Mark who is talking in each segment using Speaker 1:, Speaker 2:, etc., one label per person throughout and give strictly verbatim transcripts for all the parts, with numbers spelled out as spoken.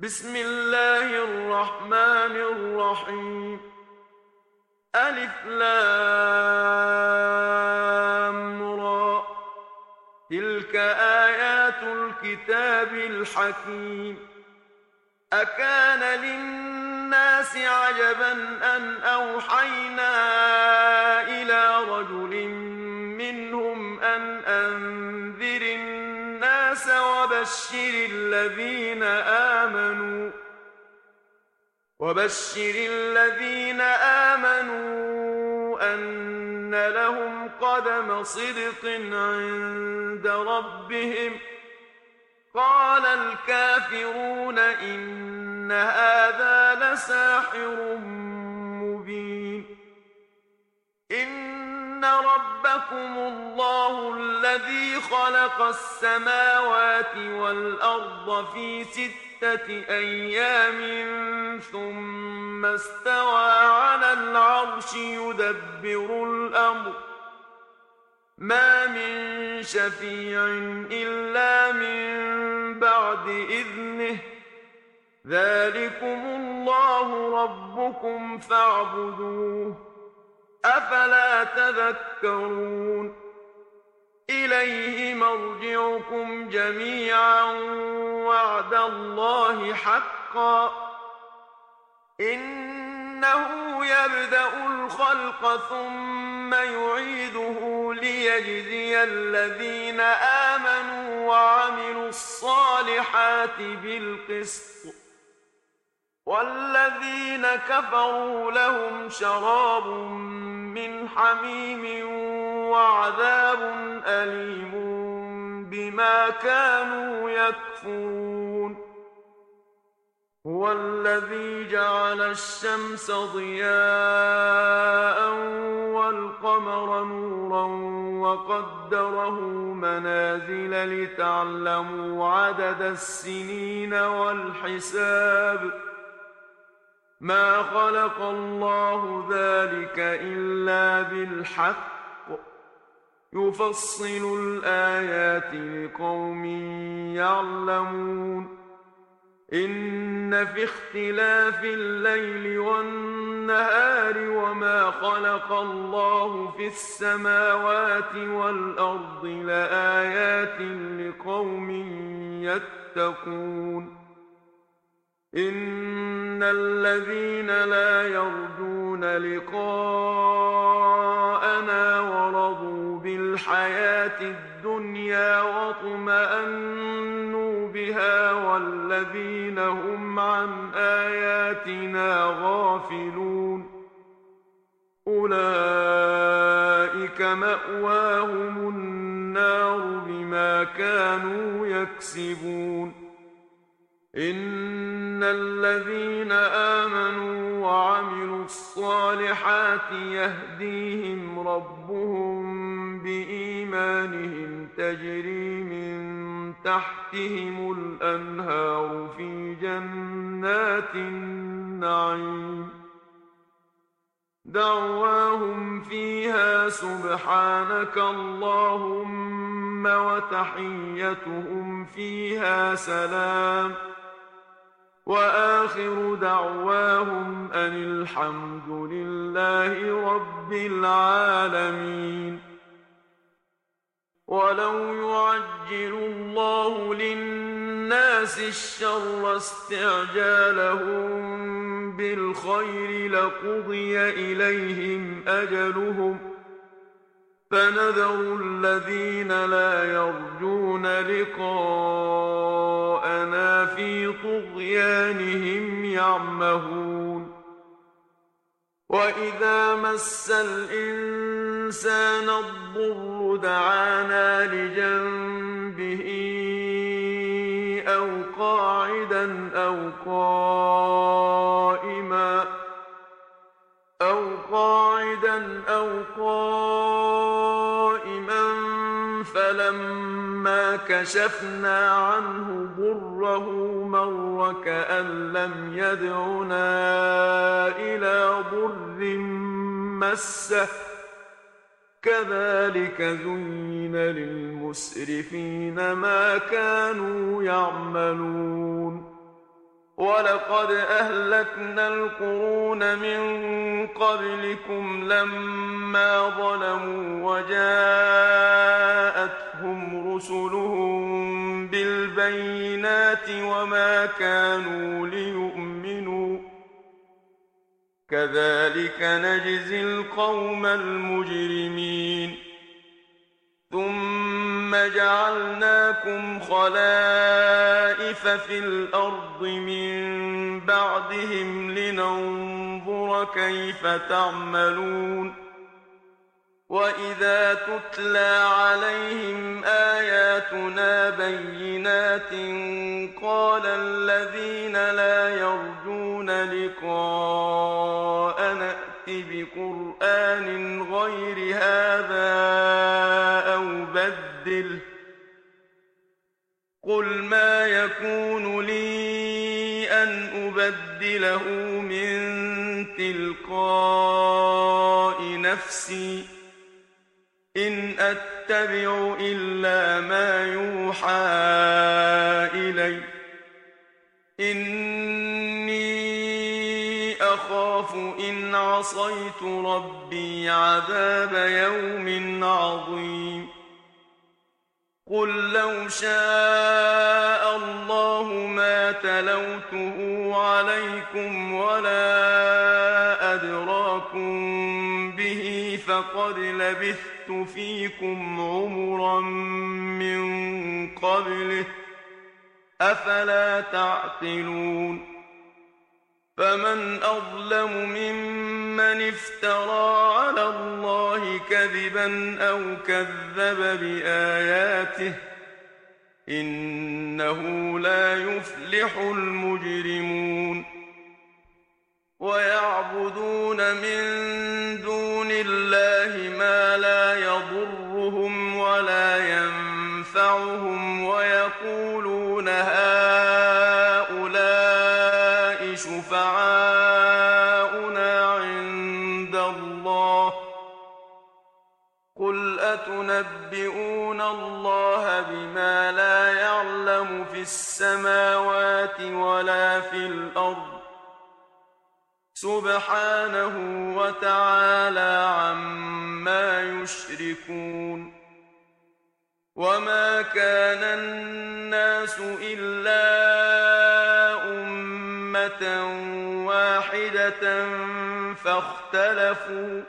Speaker 1: بسم الله الرحمن الرحيم. ألف لام را. تلك آيات الكتاب الحكيم. أكان للناس عجبا أن أوحينا إلى رجل منهم أن أنذر الناس وبشر الذين آمنوا وبشر الذين آمنوا أن لهم قدم صدق عند ربهم. قال الكافرون إن هذا لساحر مبين. إن ربكم الله الذي خلق السماوات والأرض في ستة أيام ثم استوى على العرش يدبر الأمر ما من شفيع إلا من بعد إذنه. ذلكم الله ربكم فاعبدوه أفلا تذكرون. إليه مرجعكم جميعا وعد الله حقا. إنه يبدأ الخلق ثم يعيده ليجزي الذين آمنوا وعملوا الصالحات بالقسط والذين كفروا لهم شراب من حميم وعذاب أليم بما كانوا يكفرون. هو الذي جعل الشمس ضياء والقمر نورا وقدره منازل لتعلموا عدد السنين والحساب. ما خلق الله ذلك إلا بالحق يفصل الآيات لقوم يعلمون. إن في اختلاف الليل والنهار وما خلق الله في السماوات والأرض لآيات لقوم يتقون. إن الذين لا يرجون لقاءنا ورضوا بالحياة الدنيا واطمأنوا بها والذين هم عن آياتنا غافلون أولئك مأواهم النار بما كانوا يكسبون. إن الذين آمنوا وعملوا الصالحات يهديهم ربهم بإيمانهم تجري من تحتهم الأنهار في جنات النعيم. دعواهم فيها سبحانك اللهم وتحيتهم فيها سلام وآخر دعواهم أن الحمد لله رب العالمين. ولو يعجل الله للناس الشر استعجالهم بالخير لقضي إليهم أجلهم فنذر الذين لا يرجون لقاءنا في طغيانهم يعمهون. وإذا مس الإنسان الضر دعانا لجنبه أو قاعدا أو قائما أو قاعدا أو قائما فلما كشفنا عنه ضره مر كأن لم يدعنا إلى ضر مسه كذلك زين للمسرفين ما كانوا يعملون ولقد أهلكنا القرون من قبلكم لما ظلموا وجاءتهم رسلهم بالبينات وما كانوا ليؤمنوا كذلك نجزي القوم المجرمين ثم جعلناكم خلائف في الأرض من بعدهم لننظر كيف تعملون وإذا تتلى عليهم آياتنا بينات قال الذين لا يرجون لقاءنا ائت بقرآن غير هذا أو بدله قل ما يكون لي أن أبدله من تلقاء نفسي إن أتبع إلا ما يوحى إلي إني أخاف إن عصيت ربي عذاب يوم عظيم قل لو شاء الله ما تلوته عليكم ولا أدراكم به فقد لبثت فيكم عمرا من قبله أفلا تعقلون فمن أظلم ممن افترى على الله كذبا أو كذب بآياته إنه لا يفلح المجرمون ويعبدون من دون الله ما لا يضرهم ولا ينفعهم ويقولون هؤلاء شفعاؤنا عند الله قل أتنبئون الله بما لا يعلم في السماوات ولا في الأرض سبحانه وتعالى عما يشركون وما كان الناس إلا أمة واحدة فاختلفوا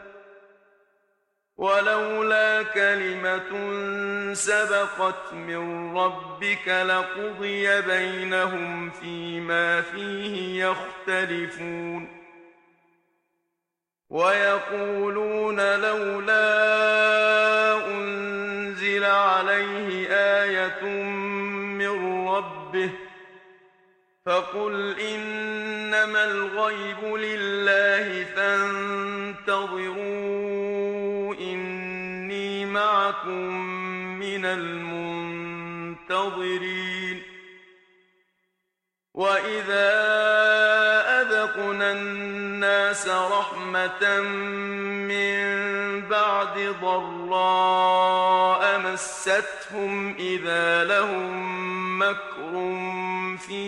Speaker 1: ولولا كلمة سبقت من ربك لقضي بينهم فيما فيه يختلفون ويقولون لولا أنزل عليه آية من ربه فقل إنما الغيب لله فانتظروا إني معكم من المنتظرين وإذا أذقنا الناس رحمة من بعد ضراء مستهم إذا لهم مكر في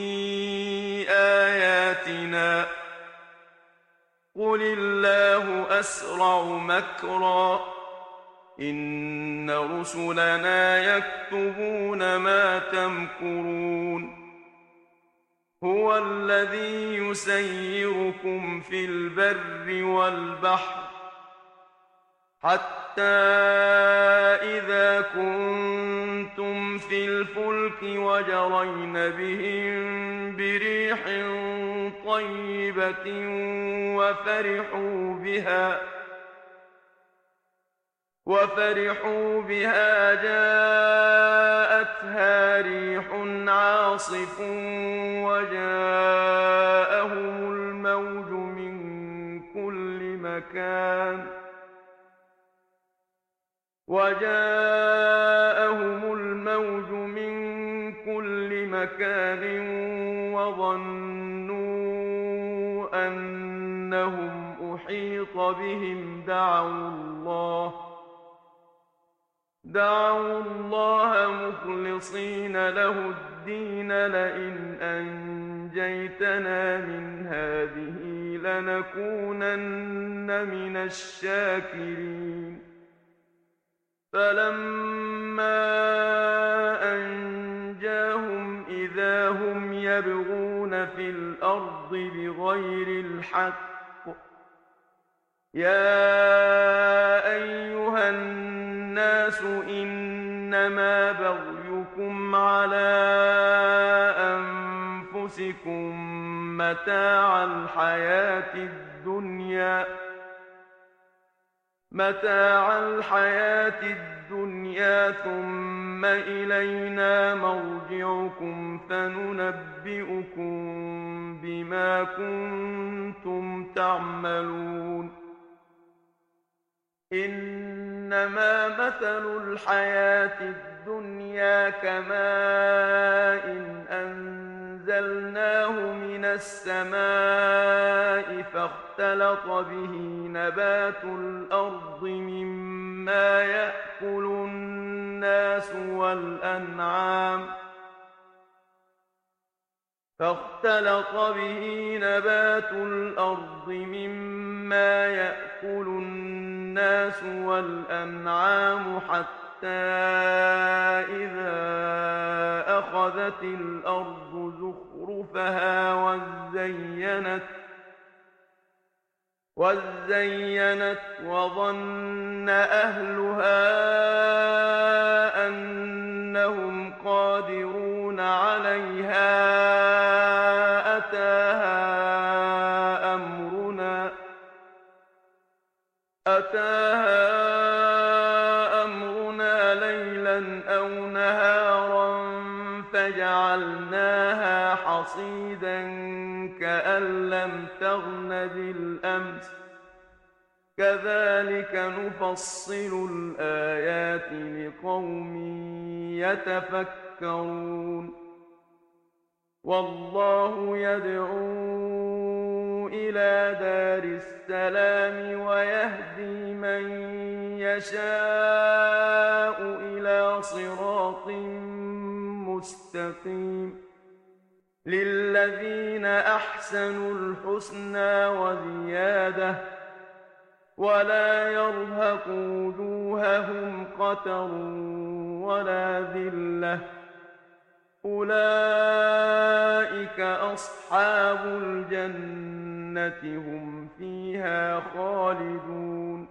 Speaker 1: آياتنا قل الله أسرع مكرا إن رسلنا يكتبون ما تمكرون هو الذي يسيركم في البر والبحر حتى إذا كنتم في الفلك وجرين بهم بريح طيبة وفرحوا بها وفرحوا بها جاءتها ريح عاصف وجاءهم الموج من كل مكان وجاءهم الموج من كل مكان وظنوا أنهم أحيط بهم دعوا الله دعوا الله مخلصين له الدين لئن أن أنجيتنا من هذه لنكونن من الشاكرين فلما أنجاهم إذا هم يبغون في الأرض بغير الحق يا أيها الناس إنما بغيكم على أنفسكم متاع الحياة الدنيا متاع الحياة الدنيا ثم إلينا مرجعكم فننبئكم بما كنتم تعملون إنما مثل الحياة الدنيا كماء أنزلناه من السماء فاختلط به نبات الأرض مما يأكل الناس والأنعام فاختلط به نبات الأرض مما يأكل الناس والأنعام حتى إذا أخذت الأرض زخرفها وزينت وزينت وظن أهلها أنهم قادرون عليها أتاها أمرنا أتاها أمرنا ليلا أو نهارا فجعلناها حصيدا كأن لم تغن بالأمس كذلك نفصل الآيات لقوم يتفكرون والله يدعو إلى دار السلام ويهدي من يشاء إلى صراط مستقيم للذين أحسنوا الحسنى وزيادة ولا يرهق وجوههم قتر ولا ذلة أولئك أصحاب الجنة هم فيها خالدون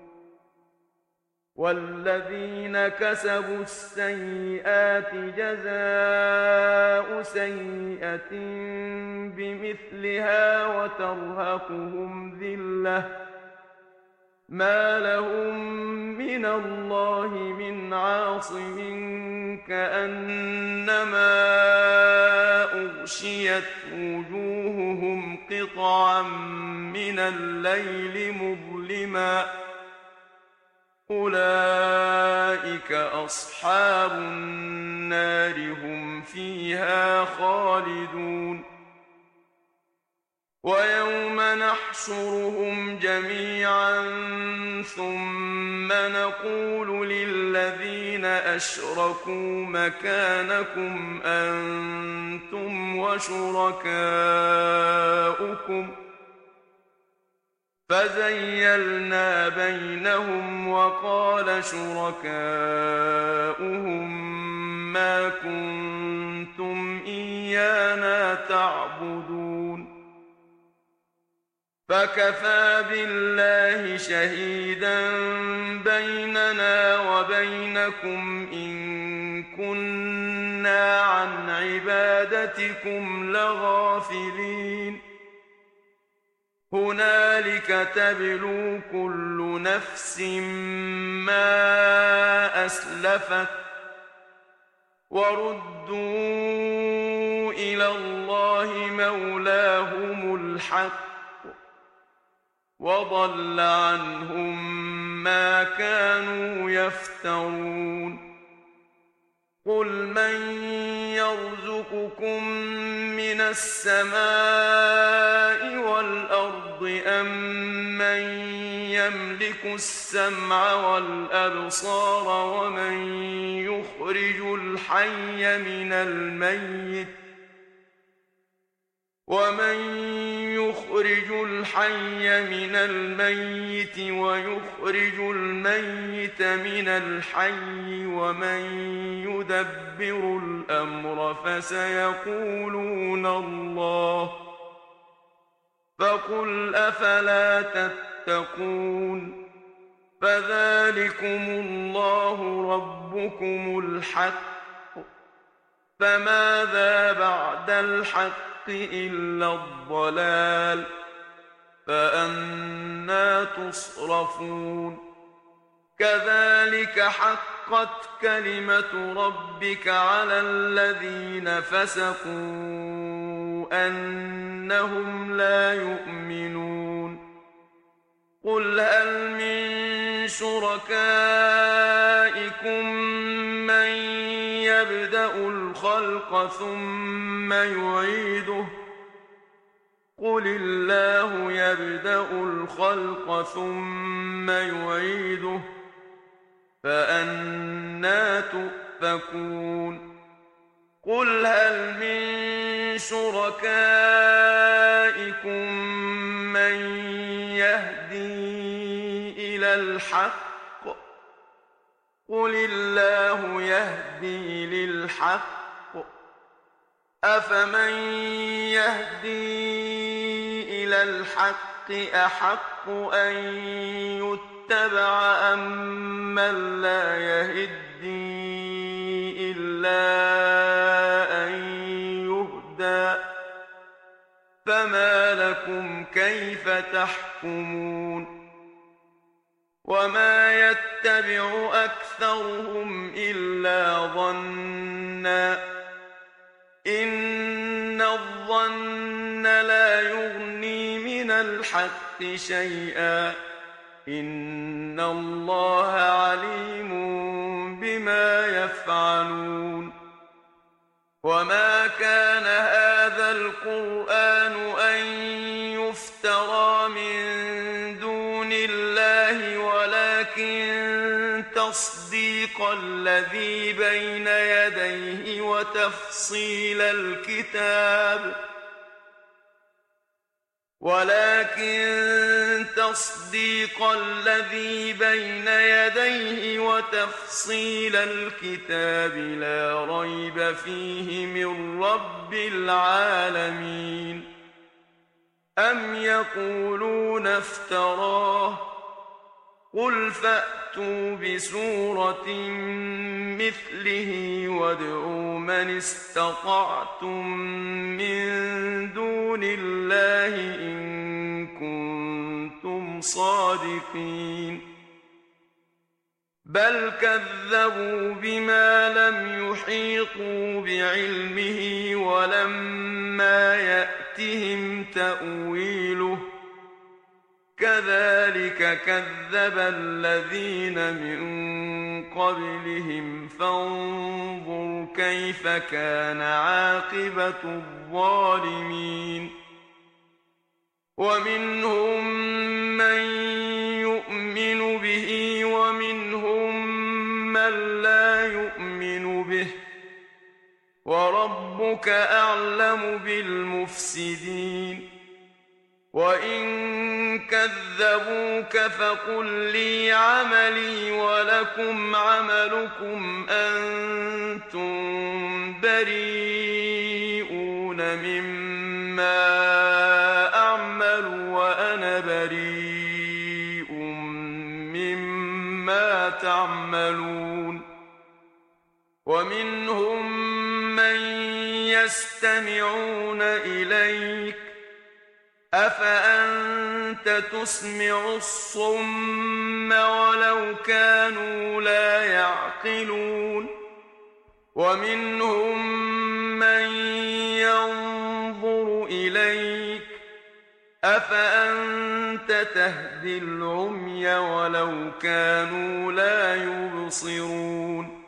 Speaker 1: والذين كسبوا السيئات جزاء سيئة بمثلها وترهقهم ذلة ما لهم من الله من عاصم كأنما أغشيت وجوههم قطعا من الليل مظلما أولئك أصحاب النار هم فيها خالدون ويوم نحشرهم جميعا ثم نقول للذين أشركوا مكانكم أنتم وشركاؤكم فزيلنا بينهم وقال شركاؤهم ما كنتم إيانا تعبدون فكفى بالله شهيدا بيننا وبينكم إن كنا عن عبادتكم لغافلين هنالك تبلو كل نفس ما أسلفت وردوا إلى الله مولاهم الحق وضل عنهم ما كانوا يفترون قل من يرزقكم من السماء والأرض أم من يملك السمع والأبصار ومن يخرج الحي من الميت ومن يخرج الحي من الميت ويخرج الميت من الحي ومن يدبر الأمر فسيقولون الله فقل أفلا تتقون فذلكم الله ربكم الحق فماذا بعد الحق إلا الضلال فأنى تصرفون كذلك حقت كلمة ربك على الذين فسقوا أنهم لا يؤمنون قل هل من شركائكم من يبدأ الخلق ثم يعيده قل الله يبدأ الخلق ثم يعيده فأنى تؤفكون قل هل من شركائكم من يهدي إلى الحق قل الله يهدي للحق أفمن يهدي إلى الحق أحق أن يتبع أم من لا يهدي إلا أن يهدى فما لكم كيف تحكمون وما يتبع أكثرهم إلا ظنًّا إن الظن لا يغني من الحق شيئا إن الله عليم بما يفعلون وما كان هذا القرآن أن يفترى من دون الله ولكن تصديق الذي بين يديه وتفصيل الكتاب ولكن تصديق الذي بين يديه وتفصيل الكتاب لا ريب فيه من رب العالمين أم يقولون افتراه قل فأتوا بسورة مثله وادعوا من استطعتم من دون الله إن كنتم صادقين بل كذبوا بما لم يحيطوا بعلمه ولما يأتهم تأويله كذلك كذب الذين من قبلهم فانظر كيف كان عاقبة الظالمين ومنهم من يؤمن به ومنهم من لا يؤمن به وربك أعلم بالمفسدين وإن كذبوك فقل لي عملي ولكم عملكم أنتم بريئون مما أعمل وأنا بريء مما تعملون ومنهم من يستمعون إليك أفأنت تسمع الصم ولو كانوا لا يعقلون ومنهم من ينظر إليك أفأنت تهدي العمي ولو كانوا لا يبصرون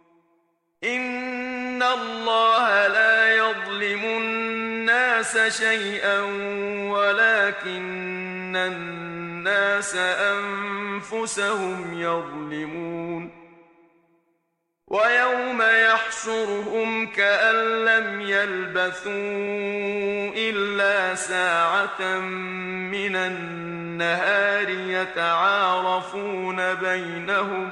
Speaker 1: إن الله لا يظلم الناس شيئا ولكن الناس أنفسهم يظلمون ويوم يحشرهم كأن لم يلبثوا إلا ساعة من النهار يتعارفون بينهم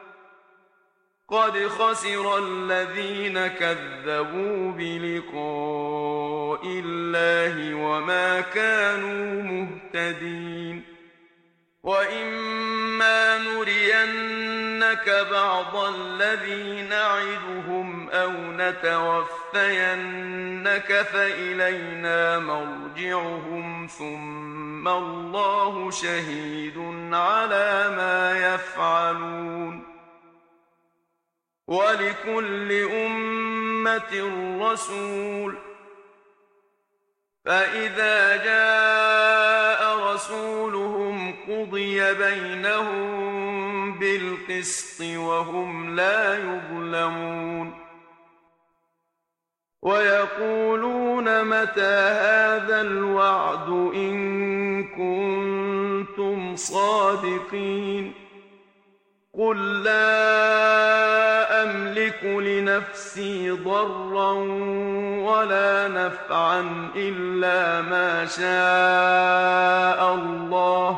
Speaker 1: قد خسر الذين كذبوا بلقاء الله وما كانوا مهتدين وإما نرينك بعض الذي نعدهم أو نتوفينك فإلينا مرجعهم ثم الله شهيد على ما يفعلون ولكل أمة رسول فإذا جاء رسولهم قضي بينهم بالقسط وهم لا يظلمون ويقولون متى هذا الوعد إن كنتم صادقين قل لا أملك لنفسي ضرا ولا نفعا إلا ما شاء الله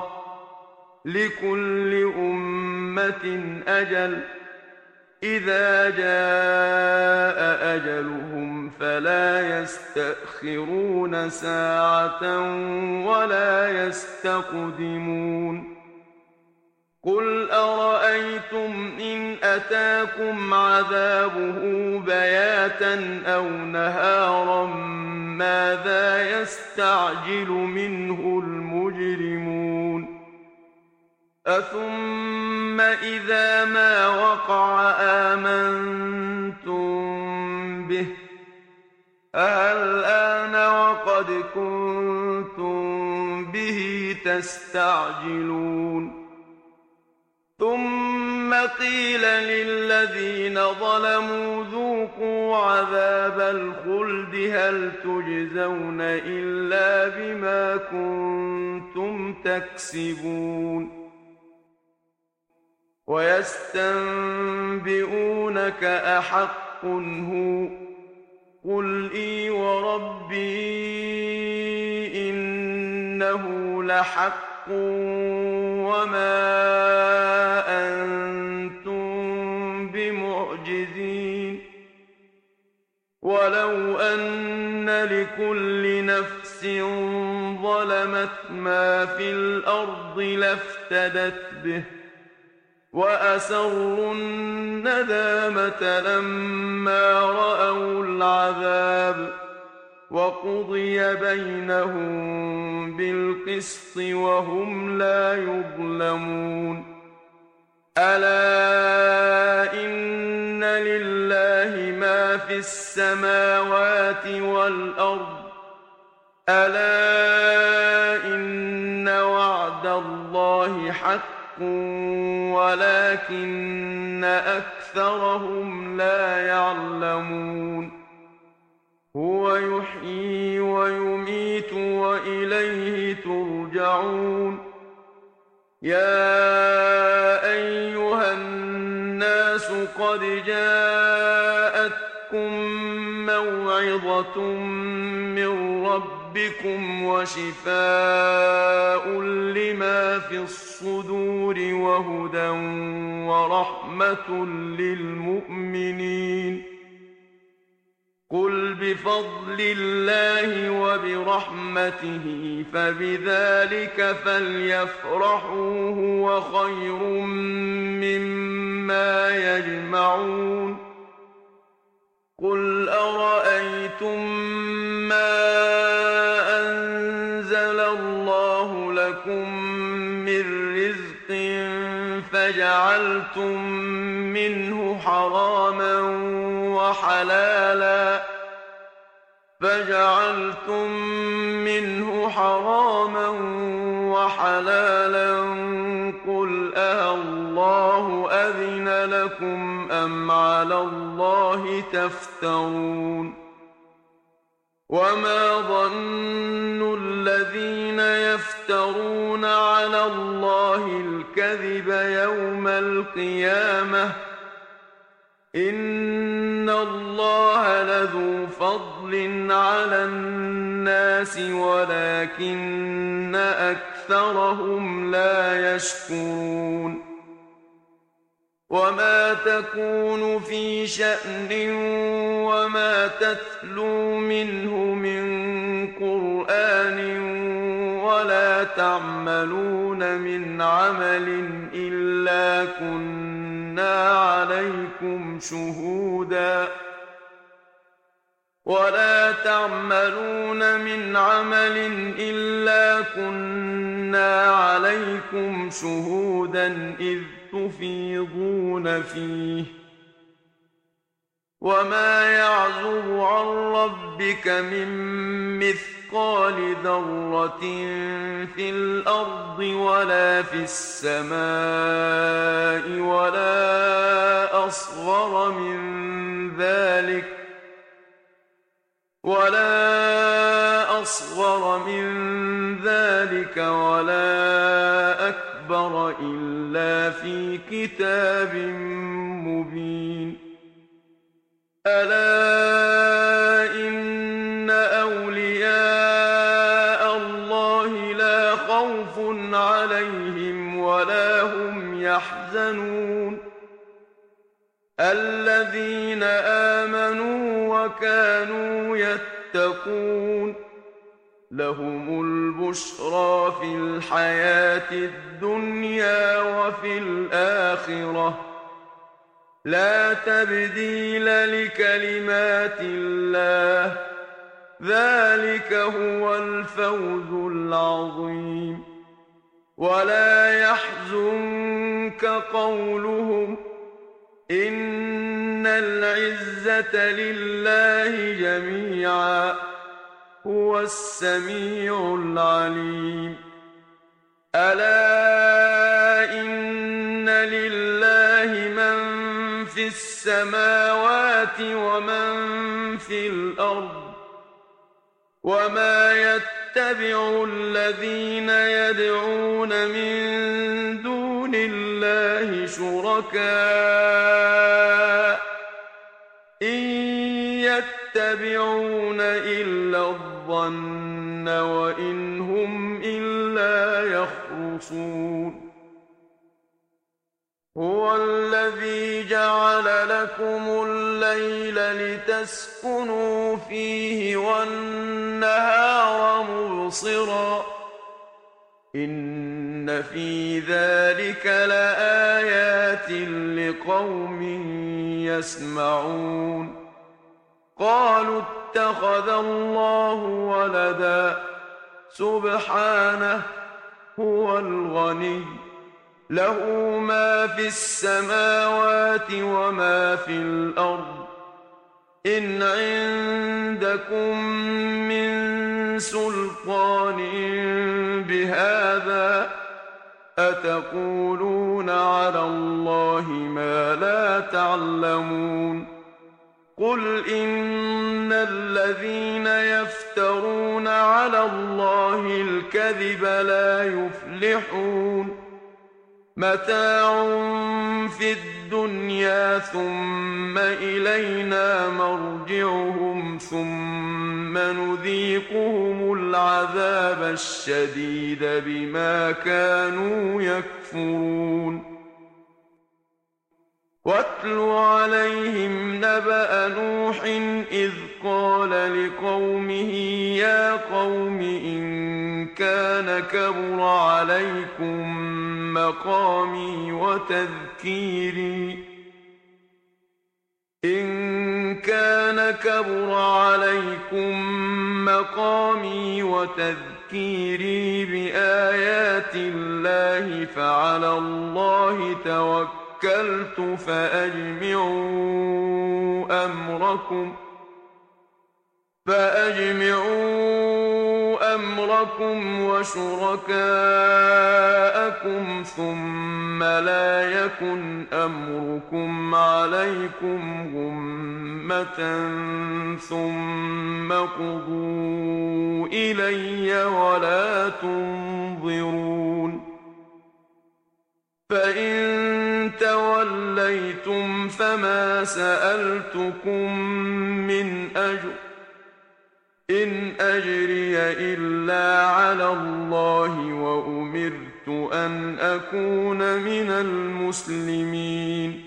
Speaker 1: لكل أمة أجل إذا جاء أجلهم فلا يستأخرون ساعة ولا يستقدمون قل أرأيتم إن أتاكم عذابه بياتا أو نهارا ماذا يستعجل منه المجرمون أثم إذا ما وقع آمنتم به الآن وقد كنتم به تستعجلون ثم قيل للذين ظلموا ذوقوا عذاب الخلد هل تجزون إلا بما كنتم تكسبون ويستنبئونك أحق هو قل إي وربي إنه لحق وما أنتم بمعجزين ولو أن لكل نفس ظلمت ما في الأرض لافتدت به وأسروا الندامة لما رأوا العذاب وقضي بينهم بالقسط وهم لا يظلمون ألا إن لله ما في السماوات والأرض ألا إن وعد الله حق ولكن أكثرهم لا يعلمون هو يحيي ويميت وإليه ترجعون يا أيها الناس قد جاءتكم موعظة من ربكم وشفاء لما في الصدور وهدى ورحمة للمؤمنين قل بفضل الله وبرحمته فبذلك فليفرحوا هو خير مما يجمعون قل أرأيتم ما أنزل الله لكم من رزق فجعلتم منه حراما وحلالا فجعلتم منه حراما وحلالا قل أَاللَّهُ أذن لكم أم على الله تفترون وما ظن الذين يفترون على الله الكذب يوم القيامة إن الله لذو فضل على الناس ولكن أكثرهم لا يشكرون وما تكون في شأن وما تتلو منه من قرآن ولا تعملون من عمل إلا كنا عليكم شهودا ولا تعملون من عمل إلا كنا عليكم شهودا إذ تفيضون فيه وما يعزب عن ربك من مثقال ذرة في الأرض ولا في السماء ولا أصغر من ذلك ولا أصغر من ذلك ولا أكبر إلا في كتاب مبين ألا إن أولياء الله لا خوف عليهم ولا هم يحزنون الذين آمنوا وكانوا يتقون لهم البشرى في الحياة الدنيا وفي الآخرة لا تبديل لكلمات الله ذلك هو الفوز العظيم ولا يحزنك قولهم إن العزة لله جميعا هو السميع العليم ألا إن لله من في السماوات ومن في الأرض وما يتبع الذين يدعون من دون الله شركاء إن يتبعون إلا الظن وإن هم إلا يخرصون هو الذي جعل لكم الليل لتسكنوا فيه والنهار مبصرا إن في ذلك لآيات لقوم يسمعون قالوا اتخذ الله ولدا سبحانه هو الغني له ما في السماوات وما في الأرض إن عندكم من سلطان بهذا أتقولون على الله ما لا تعلمون قل إن الذين يفترون على الله الكذب لا يفلحون متاع في الدنيا ثم إلينا مرجعهم ثم نذيقهم العذاب الشديد بما كانوا يكفرون واتل عليهم نبأ نوح إذ قال لقومه يا قوم إن كان كبر عليكم مقامي وتذكيري إن كان كبر عليكم مقامي وتذكيري بآيات الله فعلى الله توكلت توكلت فأجمعوا أمركم فأجمعوا أمركم وشركاءكم ثم لا يكن أمركم عليكم غمة ثم قضوا إلي ولا تنظرون فإن تولوا توليتم فما سألتكم من أجر إن أجري إلا على الله وأمرت أن أكون من المسلمين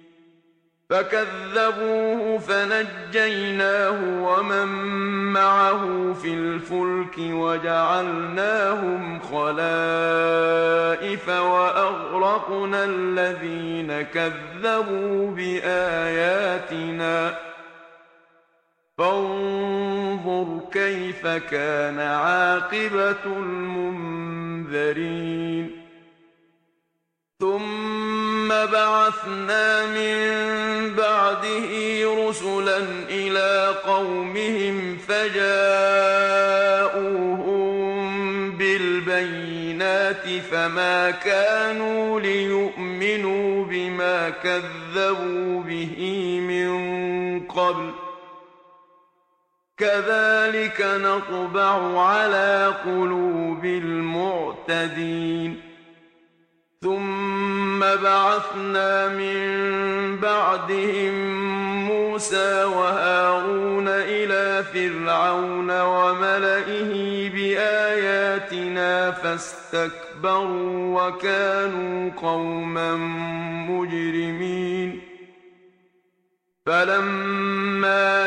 Speaker 1: فكذبوه فنجيناه ومن معه في الفلك وجعلناهم خلائف وأغرقنا الذين كذبوا بآياتنا فانظر كيف كان عاقبة المنذرين ثم بعثنا من بعده رسلا إلى قومهم فجاءوهم بالبينات فما كانوا ليؤمنوا بما كذبوا به من قبل كذلك نطبع على قلوب المعتدين ثم بعثنا من بعدهم موسى وهارون إلى فرعون وملئه بآياتنا فاستكبروا وكانوا قوما مجرمين فلما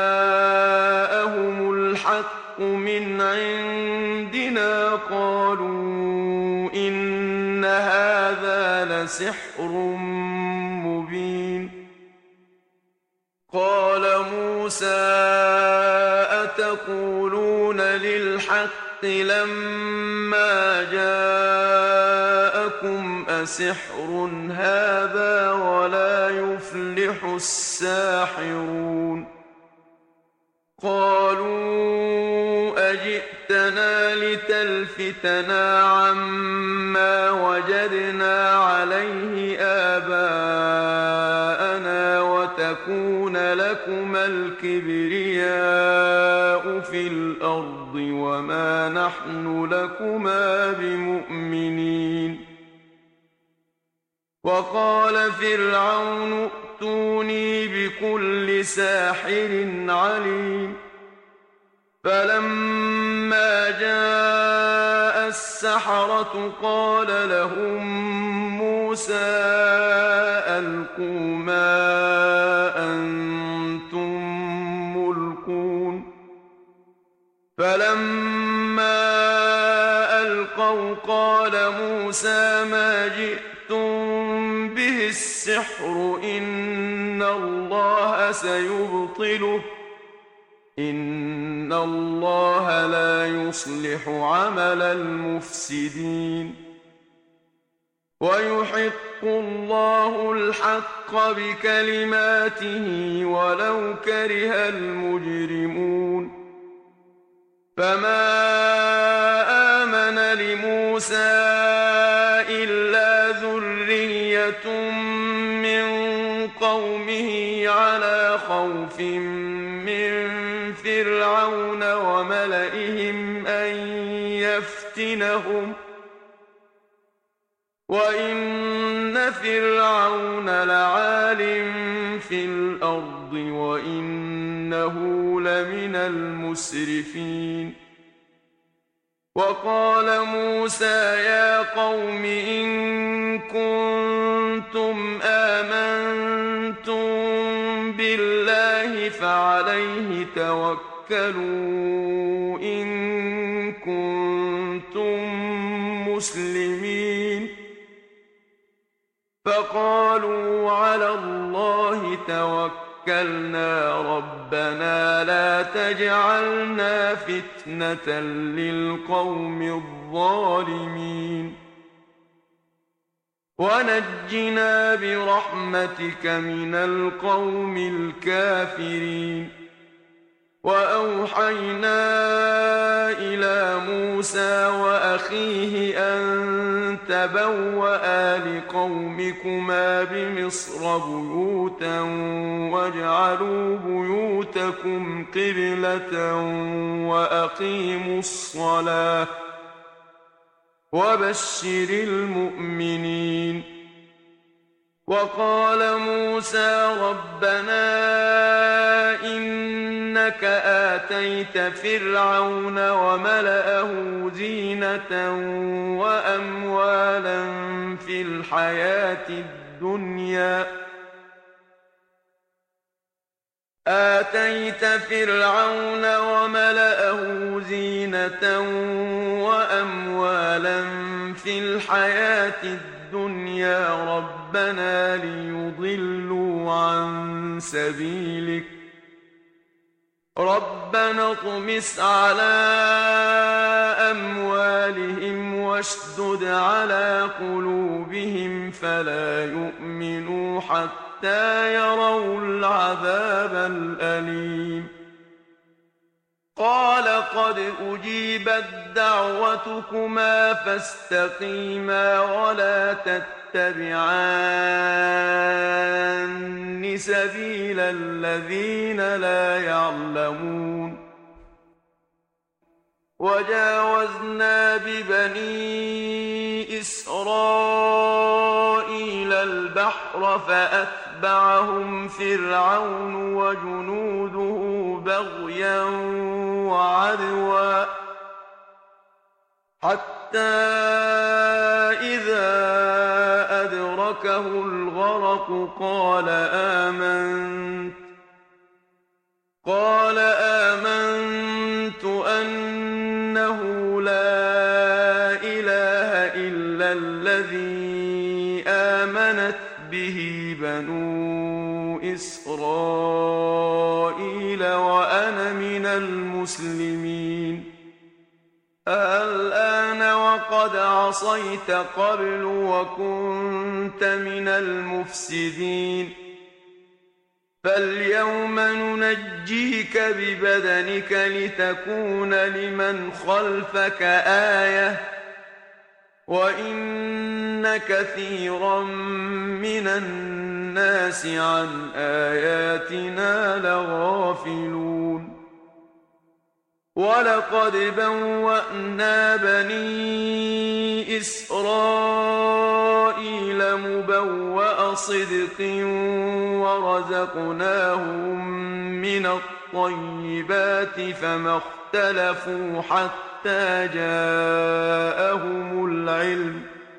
Speaker 1: جاءهم الحق من عندنا قالوا إن هذا لسحر مبين قال موسى أتقولون للحق لما جاءكم أسحر هذا ولا يفلح الساحرون قالوا أجئتنا لتلفتنا عما وجدنا عليه آباءنا وتكون لكما الكبرياء في الأرض وما نحن لكما بمؤمنين وقال فرعون ائتوني بكل ساحر عليم فلما جاء السحرة قال لهم موسى ألقوا ما أنتم ملقون فلما ألقوا قال موسى ما جئتم به السحر إن الله سيبطله إن الله لا يصلح عمل المفسدين ويحق الله الحق بكلماته ولو كره المجرمون فما آمن لموسى إلا ذرية من قومه على خوف من فرعون وملئهم أن يفتنهم وإن فرعون لعال في الأرض وإنه لمن المسرفين وقال موسى يا قوم إن كنتم آمنتم بالله فعليه توكلوا إن كنتم مسلمين فقالوا على الله توكلنا ربنا لا تجعلنا فتنة للقوم الظالمين ونجنا برحمتك من القوم الكافرين وأوحينا إلى موسى وأخيه أن تبوأ لقومكما بمصر بيوتا واجعلوا بيوتكم قبلة وأقيموا الصلاة وبشر المؤمنين وقال موسى ربنا إنك آتيت فرعون وملأه زينة وأموالا في الحياة الدنيا آتيت فرعون وملأه زينة وأموالا في الحياة الدنيا ربنا ليضلوا عن سبيلك ربنا اطمس على أموالهم واشدد على قلوبهم فلا يؤمنوا حتى يروا العذاب الأليم قال قد أجيبت دعوتكما فاستقيما ولا تتبعان سبيل الذين لا يعلمون وجاوزنا ببني إسرائيل البحر فأتبعهم فرعون وجنوده بغيا وعدوا حتى إذا أدركه الغرق قال آمنت قال آمنت أنه لا إله إلا الذي آمنت به بنو إسرائيل وأنا من المسلمين الآن وقد عصيت قبل وكنت من المفسدين فاليوم ننجيك ببدنك لتكون لمن خلفك آية وإن كثيرا من الناس عن آياتنا لغافلون ولقد بوأنا بني إسرائيل مبوأ صدق ورزقناهم من الطيبات فما اختلفوا حتى جاءهم العلم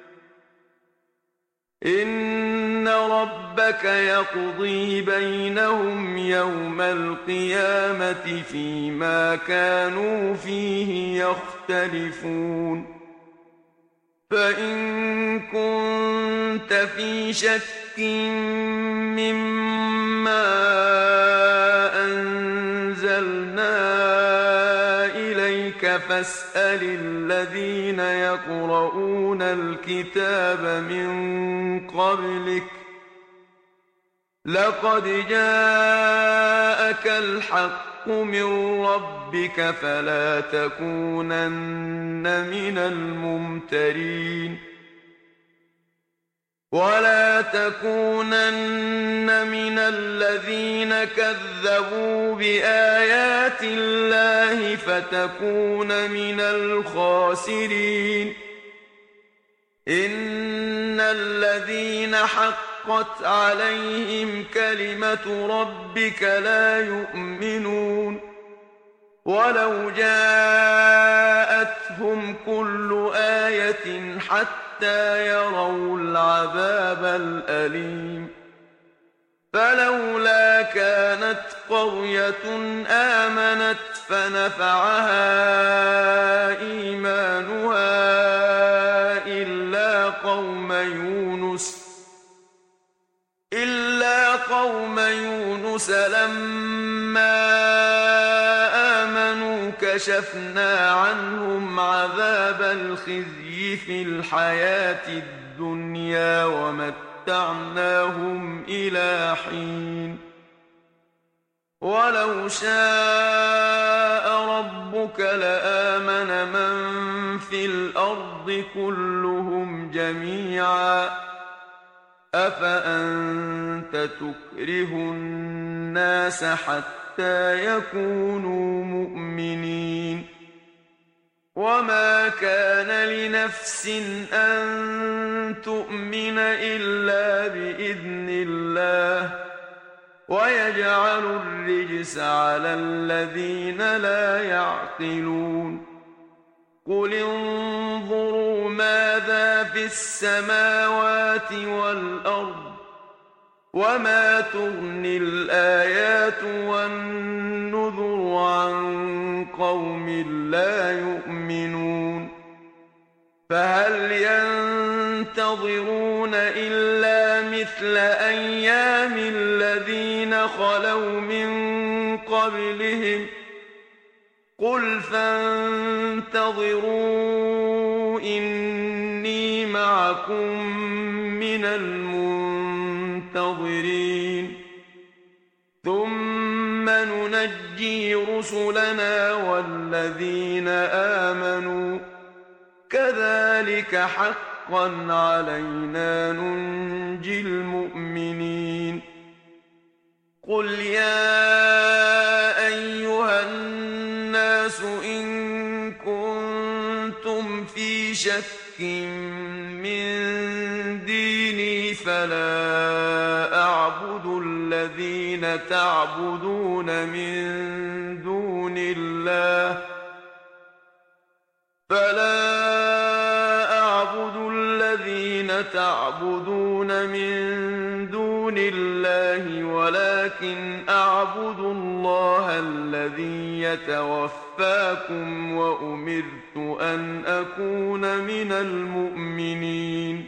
Speaker 1: إن ربك يقضي بينهم يوم القيامة فيما كانوا فيه يختلفون فإن كنت في شك مما أنزلنا إليك فاسأل الذين يقرؤون الكتاب من قبلك لقد جاءك الحق من ربك فلا تكونن من الممترين ولا تكونن من الذين كذبوا بآيات الله فتكون من الخاسرين إن الذين حقت عليهم كلمة ربك لا يؤمنون ولو جاءتهم كل آية حتى يروا العذاب الأليم فلولا كانت قرية آمنت فنفعها إيمانها إلا قوم يونس إلا قوم يونس لما آمنوا كشفنا عنهم عذاب الخزي في الحياة الدنيا ومتعناهم إلى حين ولو شاء ربك لآمن من في الأرض كلهم جميعا أفأنت تكره الناس حتى يكونوا مؤمنين وما كان لنفس أن تؤمن إلا بإذن الله ويجعل الرجس على الذين لا يعقلون قل انظروا ماذا في السماوات والأرض وما تغني الآيات والنذر عن قوم لا يؤمنون فهل ينتظرون إلا مثل أيام الذين خلوا من قبلهم قل فانتظروا إني معكم من المنتظرين ثم ننجي رسلنا والذين آمنوا كذلك حقا علينا ننجي المؤمنين قل يا أيها الناس إن كنتم في شك من ديني فلا أعبد الذين تعبدون من دون الله فلا أعبد الذين تعبدون من دون الله ولكن أعبد الله الذي يتوفاكم وأمرت أن أكون من المؤمنين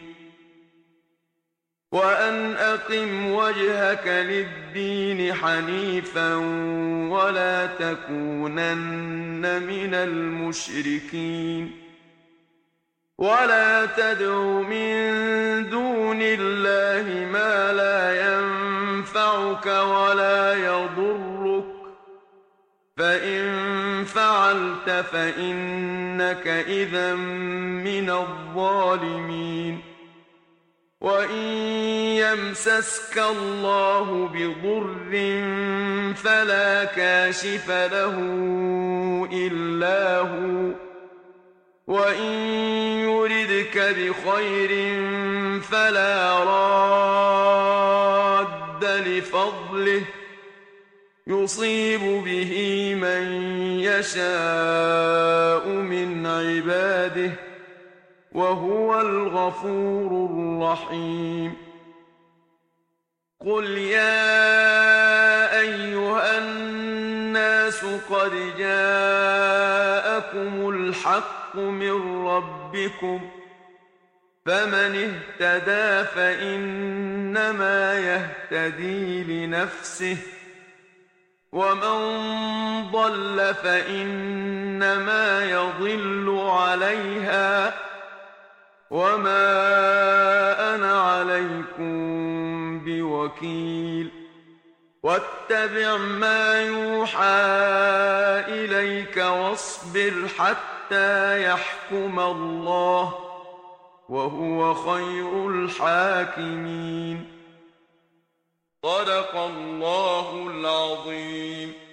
Speaker 1: وأن أقم وجهك للدين حنيفا ولا تكونن من المشركين ولا تدع من دون الله ما لا ينفعك ولا يضرك فإن فعلت فإنك إذا من الظالمين وإن يمسسك الله بضر فلا كاشف له إلا هو وإن يردك بخير فلا راد لفضله يصيب به من يشاء من عباده وهو الغفور الرحيم قل يا أيها الناس قد جاءكم الحق من ربكم فمن اهتدى فإنما يهتدي لنفسه ومن ضل فإنما يضل عليها وما أنا عليكم بوكيل واتبع ما يوحى إليك واصبر حتى يحكم الله وهو خير الحاكمين صدق الله العظيم.